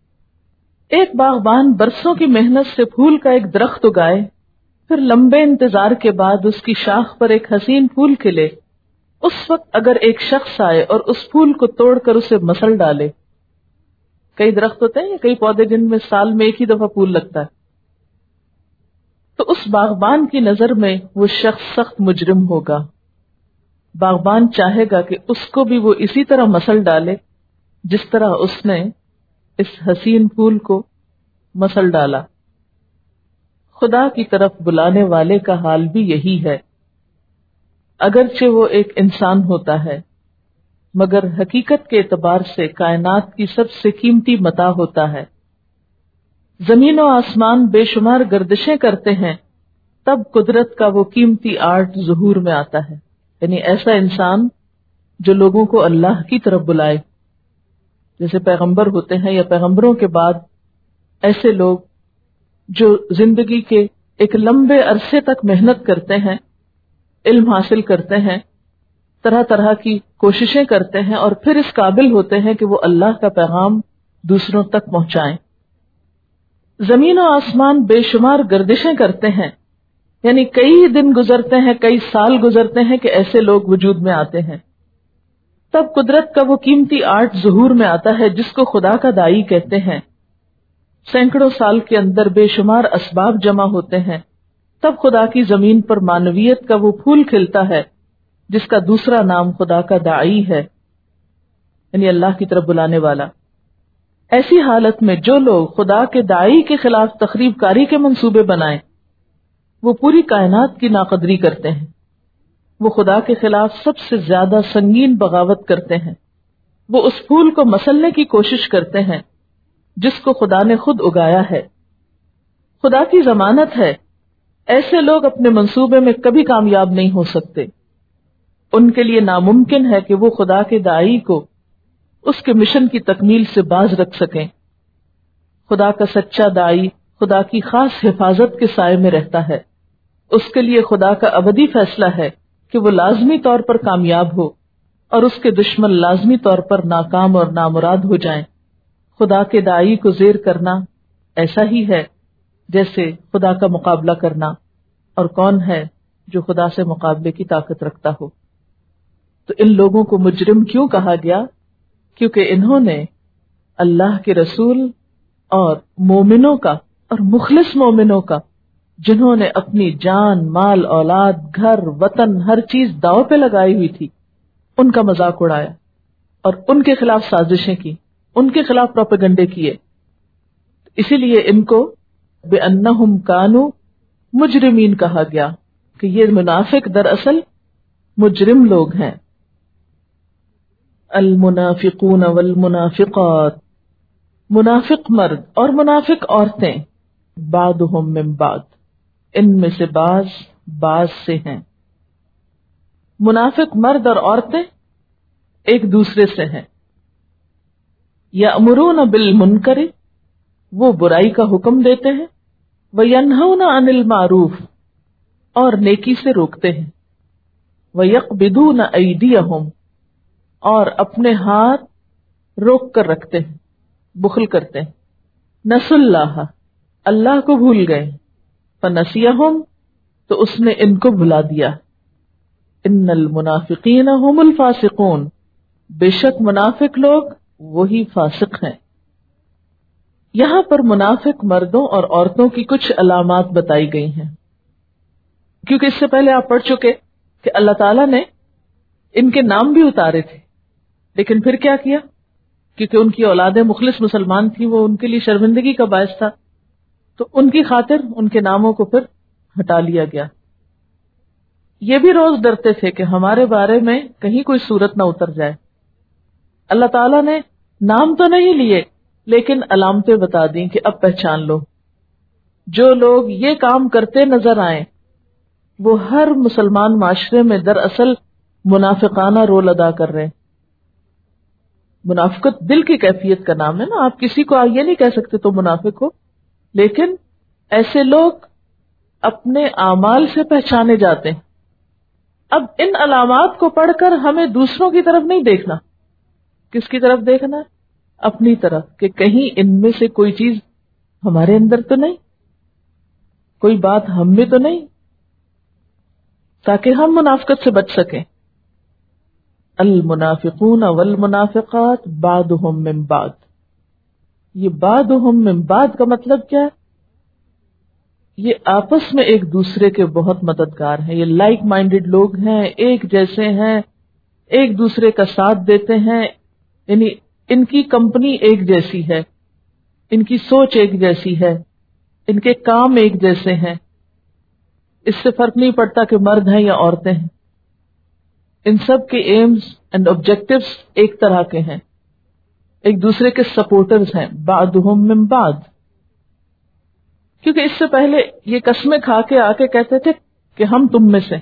ایک باغبان برسوں کی محنت سے پھول کا ایک درخت اگائے، پھر لمبے انتظار کے بعد اس کی شاخ پر ایک حسین پھول کھلے، اس وقت اگر ایک شخص آئے اور اس پھول کو توڑ کر اسے مسل ڈالے، کئی درخت ہوتے ہیں یا کئی پودے جن میں سال میں ایک ہی دفعہ پھول لگتا ہے، تو اس باغبان کی نظر میں وہ شخص سخت مجرم ہوگا۔ باغبان چاہے گا کہ اس کو بھی وہ اسی طرح مسل ڈالے جس طرح اس نے اس حسین پھول کو مسل ڈالا۔ خدا کی طرف بلانے والے کا حال بھی یہی ہے، اگرچہ وہ ایک انسان ہوتا ہے مگر حقیقت کے اعتبار سے کائنات کی سب سے قیمتی متاع ہوتا ہے۔ زمین و آسمان بے شمار گردشیں کرتے ہیں، تب قدرت کا وہ قیمتی آرٹ ظہور میں آتا ہے، یعنی ایسا انسان جو لوگوں کو اللہ کی طرف بلائے، جیسے پیغمبر ہوتے ہیں یا پیغمبروں کے بعد ایسے لوگ جو زندگی کے ایک لمبے عرصے تک محنت کرتے ہیں، علم حاصل کرتے ہیں، طرح طرح کی کوششیں کرتے ہیں، اور پھر اس قابل ہوتے ہیں کہ وہ اللہ کا پیغام دوسروں تک پہنچائیں۔ زمین و آسمان بے شمار گردشیں کرتے ہیں، یعنی کئی دن گزرتے ہیں، کئی سال گزرتے ہیں کہ ایسے لوگ وجود میں آتے ہیں، تب قدرت کا وہ قیمتی آرٹ ظہور میں آتا ہے جس کو خدا کا دائی کہتے ہیں۔ سینکڑوں سال کے اندر بے شمار اسباب جمع ہوتے ہیں، تب خدا کی زمین پر معنویت کا وہ پھول کھلتا ہے جس کا دوسرا نام خدا کا داعی ہے، یعنی اللہ کی طرف بلانے والا۔ ایسی حالت میں جو لوگ خدا کے داعی کے خلاف تخریب کاری کے منصوبے بنائیں، وہ پوری کائنات کی ناقدری کرتے ہیں، وہ خدا کے خلاف سب سے زیادہ سنگین بغاوت کرتے ہیں، وہ اس پھول کو مسلنے کی کوشش کرتے ہیں جس کو خدا نے خود اگایا ہے۔ خدا کی ضمانت ہے ایسے لوگ اپنے منصوبے میں کبھی کامیاب نہیں ہو سکتے، ان کے لیے ناممکن ہے کہ وہ خدا کے داعی کو اس کے مشن کی تکمیل سے باز رکھ سکیں۔ خدا کا سچا داعی خدا کی خاص حفاظت کے سائے میں رہتا ہے، اس کے لیے خدا کا ابدی فیصلہ ہے کہ وہ لازمی طور پر کامیاب ہو اور اس کے دشمن لازمی طور پر ناکام اور نامراد ہو جائیں۔ خدا کے داعی کو زیر کرنا ایسا ہی ہے جیسے خدا کا مقابلہ کرنا، اور کون ہے جو خدا سے مقابلے کی طاقت رکھتا ہو؟ تو ان لوگوں کو مجرم کیوں کہا گیا؟ کیونکہ انہوں نے اللہ کے رسول اور مومنوں کا اور مخلص مومنوں کا، جنہوں نے اپنی جان، مال، اولاد، گھر، وطن، ہر چیز داؤ پہ لگائی ہوئی تھی، ان کا مذاق اڑایا اور ان کے خلاف سازشیں کی، ان کے خلاف پروپیگنڈے کیے۔ اسی لیے ان کو بِأَنَّهُمْ كَانُوا مجرمین کہا گیا کہ یہ منافق دراصل مجرم لوگ ہیں۔ المنافقون والمنافقات، منافق مرد اور منافق عورتیں، بعضهم من بعض، ان میں سے بعض بعض سے ہیں۔ منافق مرد اور عورتیں ایک دوسرے سے ہیں۔ یأمرون بالمنکر، وہ برائی کا حکم دیتے ہیں، وینہون عن المعروف، اور نیکی سے روکتے ہیں، ویقبضون ایدیہم، اور اپنے ہاتھ روک کر رکھتے ہیں، بخل کرتے ہیں۔ نسوا اللہ، اللہ کو بھول گئے، فنسیہم، تو اس نے ان کو بھلا دیا۔ ان المنافقین هم الفاسقون، بے شک منافق لوگ وہی فاسق ہیں۔ یہاں پر منافق مردوں اور عورتوں کی کچھ علامات بتائی گئی ہیں، کیونکہ اس سے پہلے آپ پڑھ چکے کہ اللہ تعالیٰ نے ان کے نام بھی اتارے تھے، لیکن پھر کیا کیا کیونکہ ان کی اولادیں مخلص مسلمان تھیں، وہ ان کے لیے شرمندگی کا باعث تھا، تو ان کی خاطر ان کے ناموں کو پھر ہٹا لیا گیا۔ یہ بھی روز ڈرتے تھے کہ ہمارے بارے میں کہیں کوئی صورت نہ اتر جائے۔ اللہ تعالیٰ نے نام تو نہیں لیے لیکن علامتیں بتا دیں کہ اب پہچان لو۔ جو لوگ یہ کام کرتے نظر آئیں وہ ہر مسلمان معاشرے میں دراصل منافقانہ رول ادا کر رہے ہیں۔ منافقت دل کی کیفیت کا نام ہے نا، آپ کسی کو یہ نہیں کہہ سکتے تو منافق ہو، لیکن ایسے لوگ اپنے اعمال سے پہچانے جاتے ہیں۔ اب ان علامات کو پڑھ کر ہمیں دوسروں کی طرف نہیں دیکھنا، کس کی طرف دیکھنا ہے؟ اپنی طرف، کہ کہیں ان میں سے کوئی چیز ہمارے اندر تو نہیں، کوئی بات ہم میں تو نہیں، تاکہ ہم منافقت سے بچ سکیں۔ المنافقون والمنافقات بعضهم من بعض، یہ بعضهم من بعض کا مطلب کیا ہے؟ یہ آپس میں ایک دوسرے کے بہت مددگار ہیں، یہ لائک مائنڈڈ لوگ ہیں، ایک جیسے ہیں، ایک دوسرے کا ساتھ دیتے ہیں، یعنی ان کی کمپنی ایک جیسی ہے، ان کی سوچ ایک جیسی ہے، ان کے کام ایک جیسے ہیں، اس سے فرق نہیں پڑتا کہ مرد ہیں یا عورتیں ہیں، ان سب کے ایمز اینڈ آبجیکٹیوز ایک طرح کے ہیں، ایک دوسرے کے سپورٹرز ہیں۔ بعضهم من بعض، کیونکہ اس سے پہلے یہ قسمیں کھا کے آ کے کہتے تھے کہ ہم تم میں سے،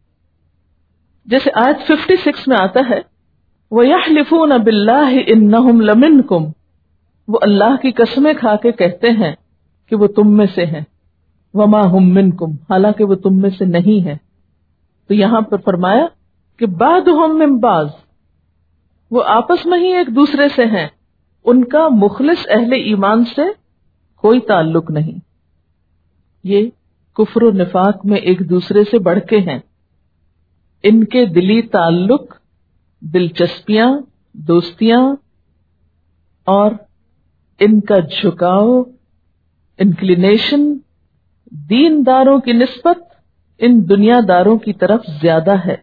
جیسے آیت چھپن میں آتا ہے وَيَحْلِفُونَ بِاللَّهِ إِنَّهُمْ لَمِنْكُمْ، وہ اللہ کی قسمیں کھا کے کہتے ہیں کہ وہ تم میں سے ہیں، وَمَا هُمْ مِنْكُمْ، حالانکہ وہ تم میں سے نہیں ہے۔ تو یہاں پر فرمایا کہ بعضهم من بعض، وہ آپس میں ہی ایک دوسرے سے ہیں، ان کا مخلص اہل ایمان سے کوئی تعلق نہیں، یہ کفر و نفاق میں ایک دوسرے سے بڑھ کے ہیں، ان کے دلی تعلق، دلچسپیاں، دوستیاں اور ان کا جھکاؤ، انکلینیشن دین داروں کی نسبت ان دنیا داروں کی طرف زیادہ ہے،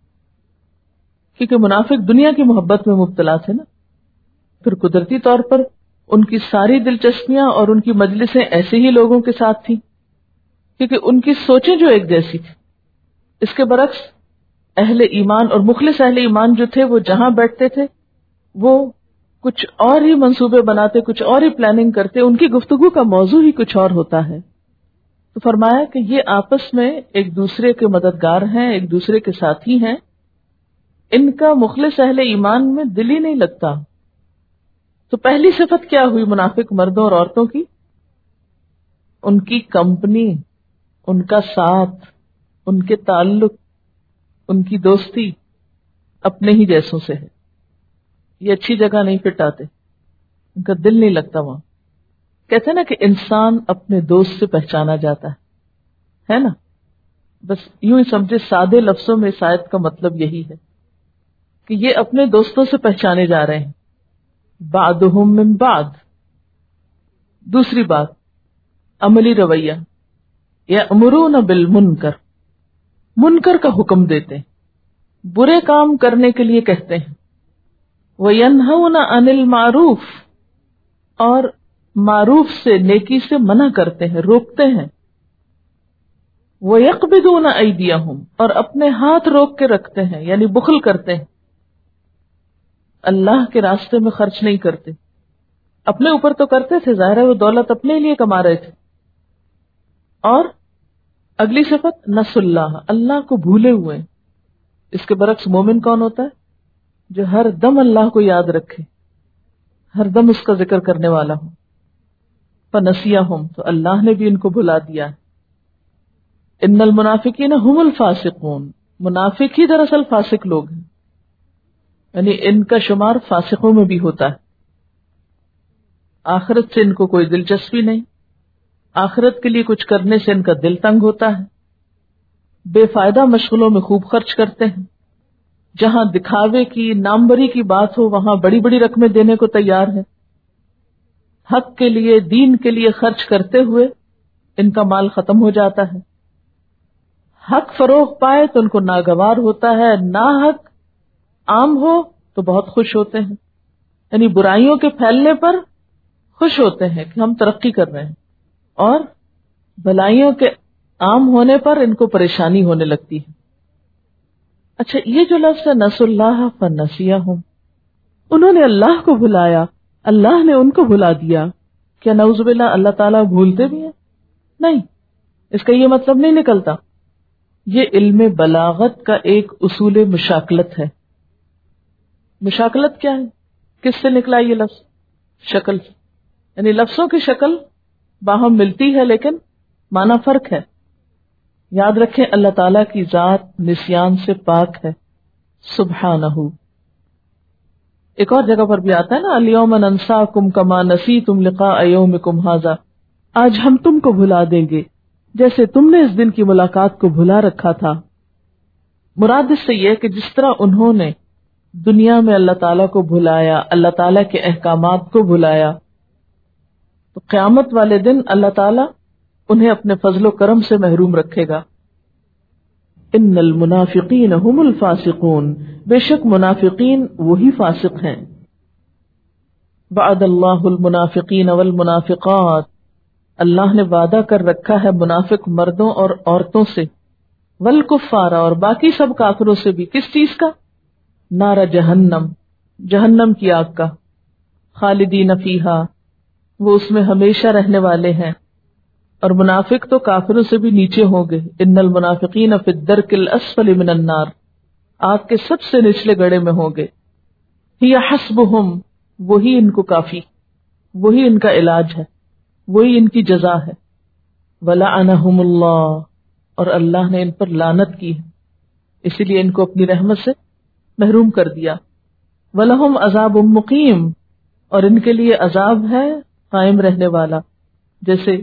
کیونکہ منافق دنیا کی محبت میں مبتلا تھے نا، پھر قدرتی طور پر ان کی ساری دلچسپیاں اور ان کی مجلسیں ایسے ہی لوگوں کے ساتھ تھیں، کیونکہ ان کی سوچیں جو ایک جیسی تھی۔ اس کے برعکس اہل ایمان اور مخلص اہل ایمان جو تھے وہ جہاں بیٹھتے تھے وہ کچھ اور ہی منصوبے بناتے، کچھ اور ہی پلاننگ کرتے، ان کی گفتگو کا موضوع ہی کچھ اور ہوتا ہے۔ تو فرمایا کہ یہ آپس میں ایک دوسرے کے مددگار ہیں، ایک دوسرے کے ساتھی ہیں، ان کا مخلص اہل ایمان میں دل ہی نہیں لگتا۔ تو پہلی صفت کیا ہوئی منافق مردوں اور عورتوں کی؟ ان کی کمپنی، ان کا ساتھ، ان کے تعلق، ان کی دوستی اپنے ہی جیسوں سے ہے، یہ اچھی جگہ نہیں فٹ آتے، ان کا دل نہیں لگتا وہاں۔ کہتے ہیں نا کہ انسان اپنے دوست سے پہچانا جاتا ہے ہے نا، بس یوں ہی سمجھے سادے لفظوں میں اس آیت کا مطلب یہی ہے کہ یہ اپنے دوستوں سے پہچانے جا رہے ہیں۔ بعضهم من بعض۔ دوسری بات عملی رویہ، یأمرون بالمنکر، منکر کا حکم دیتے ہیں، برے کام کرنے کے لیے کہتے ہیں، وینہون عن المعروف، اور معروف سے، نیکی سے منع کرتے ہیں، روکتے ہیں، ویقبضون ایدیہم، اور اپنے ہاتھ روک کے رکھتے ہیں، یعنی بخل کرتے ہیں، اللہ کے راستے میں خرچ نہیں کرتے، اپنے اوپر تو کرتے تھے، ظاہر ہے وہ دولت اپنے لیے کما رہے تھے۔ اور اگلی صفت نسوا اللہ، اللہ کو بھولے ہوئے۔ اس کے برعکس مومن کون ہوتا ہے؟ جو ہر دم اللہ کو یاد رکھے، ہر دم اس کا ذکر کرنے والا ہو۔ فنسیہم، تو اللہ نے بھی ان کو بھلا دیا ہے۔ ان المنافقین هم الفاسقون، منافق ہی دراصل فاسق لوگ ہیں، یعنی ان کا شمار فاسقوں میں بھی ہوتا ہے۔ آخرت سے ان کو کوئی دلچسپی نہیں، آخرت کے لیے کچھ کرنے سے ان کا دل تنگ ہوتا ہے، بے فائدہ مشغلوں میں خوب خرچ کرتے ہیں، جہاں دکھاوے کی، ناموری کی بات ہو وہاں بڑی بڑی رقمیں دینے کو تیار ہیں، حق کے لیے، دین کے لیے خرچ کرتے ہوئے ان کا مال ختم ہو جاتا ہے، حق فروغ پائے تو ان کو ناگوار ہوتا ہے، نا حق عام ہو تو بہت خوش ہوتے ہیں۔ یعنی برائیوں کے پھیلنے پر خوش ہوتے ہیں کہ ہم ترقی کر رہے ہیں، اور بھلائیوں کے عام ہونے پر ان کو پریشانی ہونے لگتی ہے۔ اچھا، یہ جو لفظ ہے نسوا اللہ فنسیہم، انہوں نے اللہ کو بھلایا، اللہ نے ان کو بھلا دیا، کیا نعوذ باللہ اللہ تعالیٰ بھولتے بھی ہیں؟ نہیں، اس کا یہ مطلب نہیں نکلتا۔ یہ علم بلاغت کا ایک اصول مشاکلت ہے۔ مشاکلت کیا ہے؟ کس سے نکلا یہ لفظ؟ شکل سے، یعنی لفظوں کی شکل باہم ملتی ہے لیکن معنی فرق ہے۔ یاد رکھیں اللہ تعالیٰ کی ذات نسیان سے پاک ہے، سبحانہ۔ ایک اور جگہ پر بھی آتا ہے نا، الیوم ننساکم کما نسیتم لقاء یومکم ھذا، آج ہم تم کو بھلا دیں گے جیسے تم نے اس دن کی ملاقات کو بھلا رکھا تھا۔ مراد اس سے یہ کہ جس طرح انہوں نے دنیا میں اللہ تعالیٰ کو بھلایا، اللہ تعالیٰ کے احکامات کو بھلایا، تو قیامت والے دن اللہ تعالیٰ انہیں اپنے فضل و کرم سے محروم رکھے گا۔ ان المنافقین هم الفاسقون، بے شک منافقین وہی فاسق ہیں۔ وعد اللہ المنافقین والمنافقات، اللہ نے وعدہ کر رکھا ہے منافق مردوں اور عورتوں سے، والکفار، اور باقی سب کافروں سے بھی۔ کس چیز کا؟ نار جہنم، جہنم کی آگ کا، خالدین فیہا، وہ اس میں ہمیشہ رہنے والے ہیں۔ اور منافق تو کافروں سے بھی نیچے ہوں گے۔ ان المنافقین فی الدرک الاسفل من النار، آگ کے سب سے نچلے گڑھے میں ہوں گے۔ ہی حسبہم، وہی ان کو کافی، وہی ان کا علاج ہے، وہی ان کی جزا ہے۔ ولعنہم اللہ، اور اللہ نے ان پر لعنت کی ہے، اسی لیے ان کو اپنی رحمت سے محروم کر دیا۔ ولہم عذاب مقیم، اور ان کے لیے عذاب ہے قائم رہنے والا۔ جیسے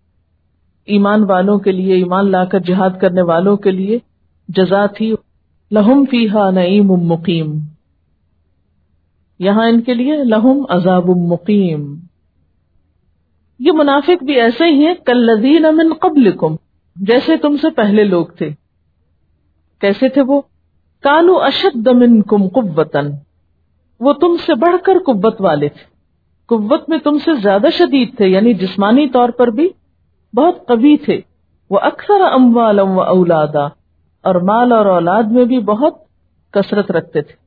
ایمان والوں کے لیے، ایمان لا کر جہاد کرنے والوں کے لیے جزا تھی لہم فیہا نعیم مقیم، یہاں ان کے لیے لہم عذاب مقیم۔ یہ منافق بھی ایسے ہی ہیں کالذین من قبلکم، جیسے تم سے پہلے لوگ تھے۔ کیسے تھے وہ؟ کانوا اشد منکم قوۃ، وہ تم سے بڑھ کر قوت والے تھے، قوت میں تم سے زیادہ شدید تھے، یعنی جسمانی طور پر بھی بہت قوی تھے۔ وہ اکثر اموالا و اولادا، اور مال اور اولاد میں بھی بہت کثرت رکھتے تھے۔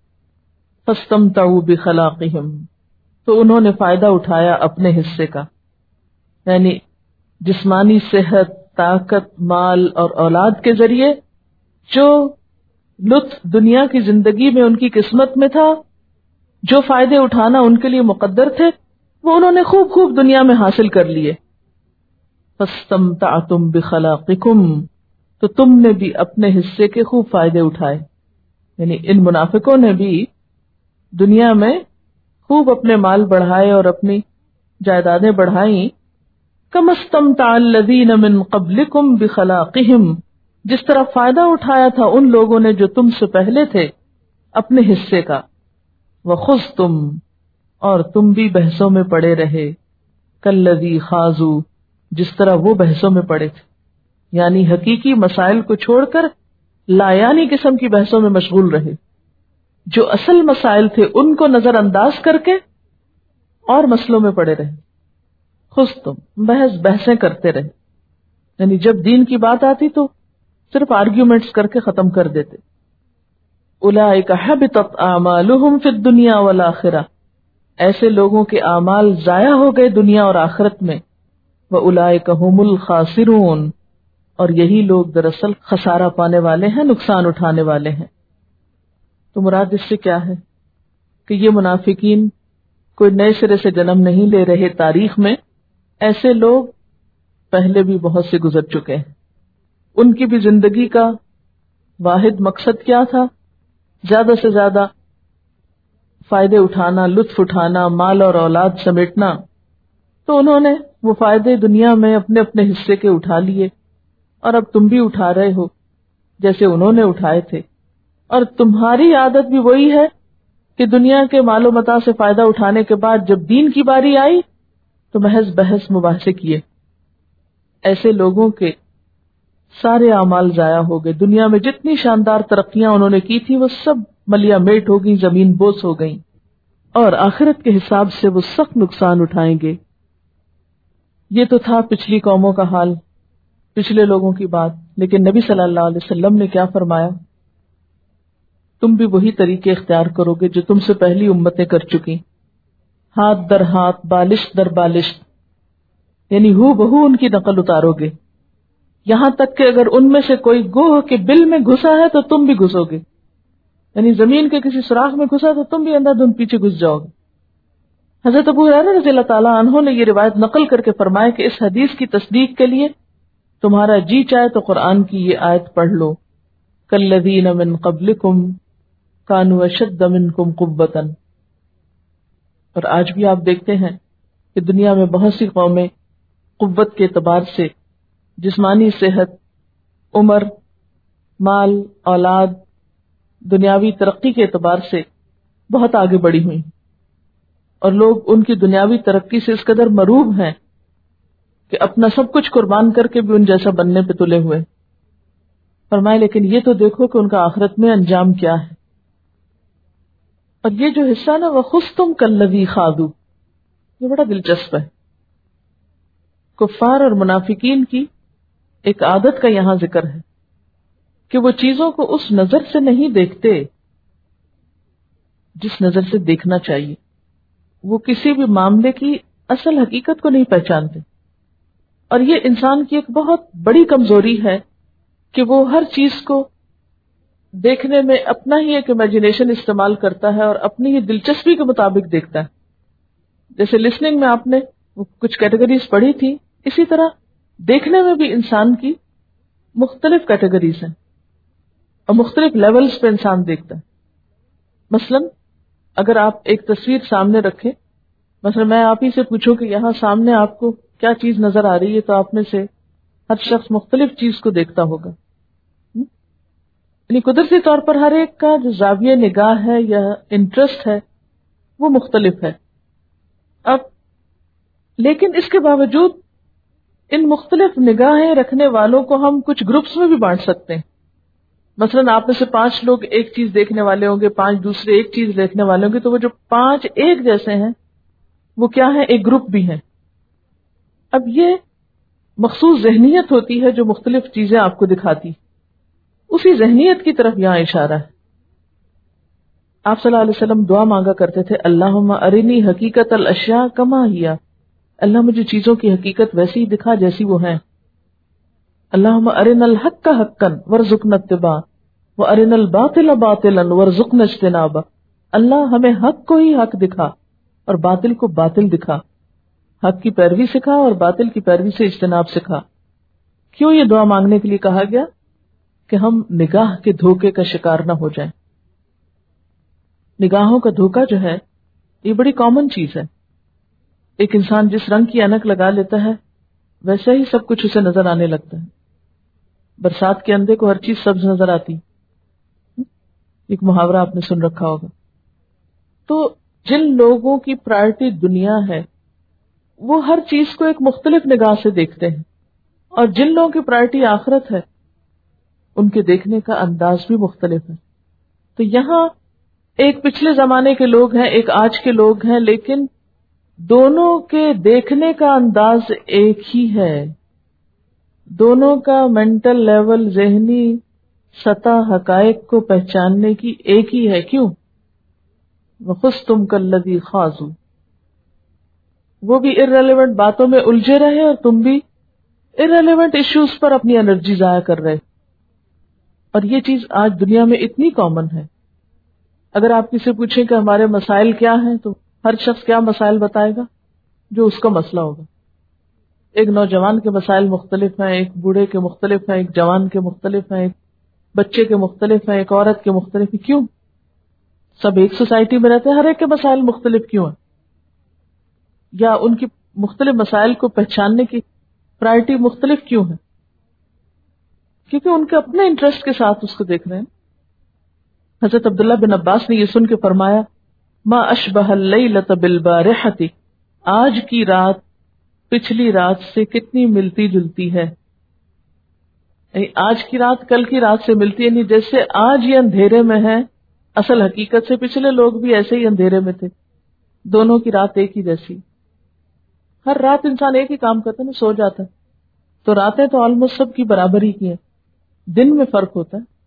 فاستمتعوا بخلاقہم، تو انہوں نے فائدہ اٹھایا اپنے حصے کا، یعنی جسمانی صحت، طاقت، مال اور اولاد کے ذریعے جو لطف دنیا کی زندگی میں ان کی قسمت میں تھا، جو فائدے اٹھانا ان کے لیے مقدر تھے، وہ انہوں نے خوب خوب دنیا میں حاصل کر لیے۔ فاستمتعتم بخلاقکم، تو تم نے بھی اپنے حصے کے خوب فائدے اٹھائے، یعنی ان منافقوں نے بھی دنیا میں خوب اپنے مال بڑھائے اور اپنی جائیدادیں بڑھائیں۔ کما استمتع الذین من قبلکم بخلاقہم، جس طرح فائدہ اٹھایا تھا ان لوگوں نے جو تم سے پہلے تھے اپنے حصے کا۔ وخذتم، اور تم بھی بحثوں میں پڑے رہے، کالذی خاضوا، جس طرح وہ بحثوں میں پڑے تھے، یعنی حقیقی مسائل کو چھوڑ کر لایانی قسم کی بحثوں میں مشغول رہے، جو اصل مسائل تھے ان کو نظر انداز کر کے اور مسئلوں میں پڑے رہے۔ خذتم، بحث بحثیں کرتے رہے، یعنی جب دین کی بات آتی تو صرف آرگیومنٹس کر کے ختم کر دیتے۔ اولئک حبطت اعمالہم فی الدنیا والآخرہ، ایسے لوگوں کے اعمال ضائع ہو گئے دنیا اور آخرت میں۔ وَأُولَئِكَ هُمُ الْخَاسِرُونَ، اور یہی لوگ دراصل خسارہ پانے والے ہیں، نقصان اٹھانے والے ہیں۔ تو مراد اس سے کیا ہے کہ یہ منافقین کوئی نئے سرے سے جنم نہیں لے رہے، تاریخ میں ایسے لوگ پہلے بھی بہت سے گزر چکے ہیں۔ ان کی بھی زندگی کا واحد مقصد کیا تھا؟ زیادہ سے زیادہ فائدے اٹھانا، لطف اٹھانا، مال اور اولاد سمیٹنا۔ تو انہوں نے وہ فائدے دنیا میں اپنے اپنے حصے کے اٹھا لیے، اور اب تم بھی اٹھا رہے ہو جیسے انہوں نے اٹھائے تھے۔ اور تمہاری عادت بھی وہی ہے کہ دنیا کے مال و متاع سے فائدہ اٹھانے کے بعد جب دین کی باری آئی تو محض بحث مباحثے کیے۔ ایسے لوگوں کے سارے اعمال ضائع ہو گئے، دنیا میں جتنی شاندار ترقیاں انہوں نے کی تھی وہ سب ملیا میٹ ہو گئی، زمین بوس ہو گئی۔ اور آخرت کے حساب سے وہ سخت نقصان اٹھائیں گے۔ یہ تو تھا پچھلی قوموں کا حال، پچھلے لوگوں کی بات، لیکن نبی صلی اللہ علیہ وسلم نے کیا فرمایا؟ تم بھی وہی طریقے اختیار کرو گے جو تم سے پہلی امتیں کر چکی، ہاتھ در ہاتھ، بالشت در بالشت، یعنی ہو بہو ان کی نقل اتارو گے، یہاں تک کہ اگر ان میں سے کوئی گوہ کے بل میں گھسا ہے تو تم بھی گھسو گے، یعنی زمین کے کسی سوراخ میں گھسا تو تم بھی اندر دھند پیچھے گھس جاؤ گے۔ حضرت ابو ہریرہ رضی اللہ تعالیٰ عنہ نے یہ روایت نقل کر کے فرمایا کہ اس حدیث کی تصدیق کے لیے تمہارا جی چاہے تو قرآن کی یہ آیت پڑھ لو، کالذین من قبلکم کانوا اشد منکم قوۃ۔ اور آج بھی آپ دیکھتے ہیں کہ دنیا میں بہت سی قومیں قوت کے اعتبار سے، جسمانی صحت، عمر، مال، اولاد، دنیاوی ترقی کے اعتبار سے بہت آگے بڑھی ہوئی، اور لوگ ان کی دنیاوی ترقی سے اس قدر مروب ہیں کہ اپنا سب کچھ قربان کر کے بھی ان جیسا بننے پہ تلے ہوئے۔ فرمائے لیکن یہ تو دیکھو کہ ان کا آخرت میں انجام کیا ہے۔ اور یہ جو حصہ نا وَخُذْتُمْ كَالَّذِي خَاضُوا، یہ بڑا دلچسپ ہے۔ کفار اور منافقین کی ایک عادت کا یہاں ذکر ہے کہ وہ چیزوں کو اس نظر سے نہیں دیکھتے جس نظر سے دیکھنا چاہیے، وہ کسی بھی معاملے کی اصل حقیقت کو نہیں پہچانتے، اور یہ انسان کی ایک بہت بڑی کمزوری ہے کہ وہ ہر چیز کو دیکھنے میں اپنا ہی ایک امیجنیشن استعمال کرتا ہے اور اپنی ہی دلچسپی کے مطابق دیکھتا ہے۔ جیسے لسننگ میں آپ نے کچھ کیٹیگریز پڑھی تھی، اسی طرح دیکھنے میں بھی انسان کی مختلف کیٹیگریز ہیں اور مختلف لیولز پہ انسان دیکھتا ہے۔ مثلا اگر آپ ایک تصویر سامنے رکھیں، مثلا میں آپ ہی سے پوچھوں کہ یہاں سامنے آپ کو کیا چیز نظر آ رہی ہے، تو آپ میں سے ہر شخص مختلف چیز کو دیکھتا ہوگا، یعنی قدرتی طور پر ہر ایک کا جو زاویہ نگاہ ہے یا انٹرسٹ ہے وہ مختلف ہے۔ اب لیکن اس کے باوجود ان مختلف نگاہیں رکھنے والوں کو ہم کچھ گروپس میں بھی بانٹ سکتے ہیں۔ مثلا آپ میں سے پانچ لوگ ایک چیز دیکھنے والے ہوں گے، پانچ دوسرے ایک چیز دیکھنے والے ہوں گے، تو وہ جو پانچ ایک جیسے ہیں وہ کیا ہے؟ ایک گروپ بھی ہیں۔ اب یہ مخصوص ذہنیت ہوتی ہے جو مختلف چیزیں آپ کو دکھاتی، اسی ذہنیت کی طرف یہاں اشارہ ہے۔ آپ صلی اللہ علیہ وسلم دعا مانگا کرتے تھے، اللہم ارنی حقیقت الاشیاء کما ہی، اللہ مجھے چیزوں کی حقیقت ویسی ہی دکھا جیسی وہ ہیں۔ اللہم ارنا الحق حقا وارزقنا اتباعہ وارنا الباطل باطلا وارزقنا اجتنابہ، اللہ ہمیں حق کو ہی حق دکھا اور باطل کو باطل دکھا، حق کی پیروی سکھا اور باطل کی پیروی سے اجتناب سکھا۔ کیوں یہ دعا مانگنے کے لیے کہا گیا؟ کہ ہم نگاہ کے دھوکے کا شکار نہ ہو جائیں۔ نگاہوں کا دھوکا جو ہے یہ بڑی کامن چیز ہے۔ ایک انسان جس رنگ کی اینک لگا لیتا ہے ویسے ہی سب کچھ اسے نظر آنے لگتا ہے۔ برسات کے اندھے کو ہر چیز سبز نظر آتی، ایک محاورہ آپ نے سن رکھا ہوگا۔ تو جن لوگوں کی پرائرٹی دنیا ہے وہ ہر چیز کو ایک مختلف نگاہ سے دیکھتے ہیں، اور جن لوگوں کی پرائرٹی آخرت ہے ان کے دیکھنے کا انداز بھی مختلف ہے۔ تو یہاں ایک پچھلے زمانے کے لوگ ہیں، ایک آج کے لوگ ہیں، لیکن دونوں کے دیکھنے کا انداز ایک ہی ہے، دونوں کا مینٹل لیول، ذہنی سطح حقائق کو پہچاننے کی ایک ہی ہے۔ کیوں؟ وَخُذْتُمْ كَالَّذِي خَاضُوا، وہ بھی irrelevant باتوں میں الجھے رہے اور تم بھی irrelevant ایشوز پر اپنی انرجی ضائع کر رہے۔ اور یہ چیز آج دنیا میں اتنی کامن ہے، اگر آپ کسی سے پوچھیں کہ ہمارے مسائل کیا ہیں تو ہر شخص کیا مسائل بتائے گا؟ جو اس کا مسئلہ ہوگا۔ ایک نوجوان کے مسائل مختلف ہیں، ایک بوڑھے کے مختلف ہیں، ایک جوان کے مختلف ہیں، ایک بچے کے مختلف ہیں، ایک عورت کے مختلف ہیں۔ کیوں؟ سب ایک سوسائٹی میں رہتے ہیں، ہر ایک کے مسائل مختلف کیوں ہیں؟ یا ان کی مختلف مسائل کو پہچاننے کی پرائرٹی مختلف کیوں ہے؟ کیونکہ ان کے اپنے انٹرسٹ کے ساتھ اس کو دیکھ رہے ہیں۔ حضرت عبداللہ بن عباس نے یہ سن کے فرمایا، ما اشبہ اللیلۃ بالبارحۃ، آج کی رات پچھلی رات سے کتنی ملتی جلتی ہے، یعنی آج کی رات کل کی رات سے ملتی، یعنی جیسے آج یہ اندھیرے میں ہے، اصل حقیقت سے پچھلے لوگ بھی ایسے ہی اندھیرے میں تھے، دونوں کی رات ایک ہی جیسی. ہر رات انسان ایک ہی کام کرتا ہے نا, سو جاتا ہے, تو راتیں تو آلموسٹ سب کی برابر ہی کی ہیں. دن میں فرق ہوتا ہے,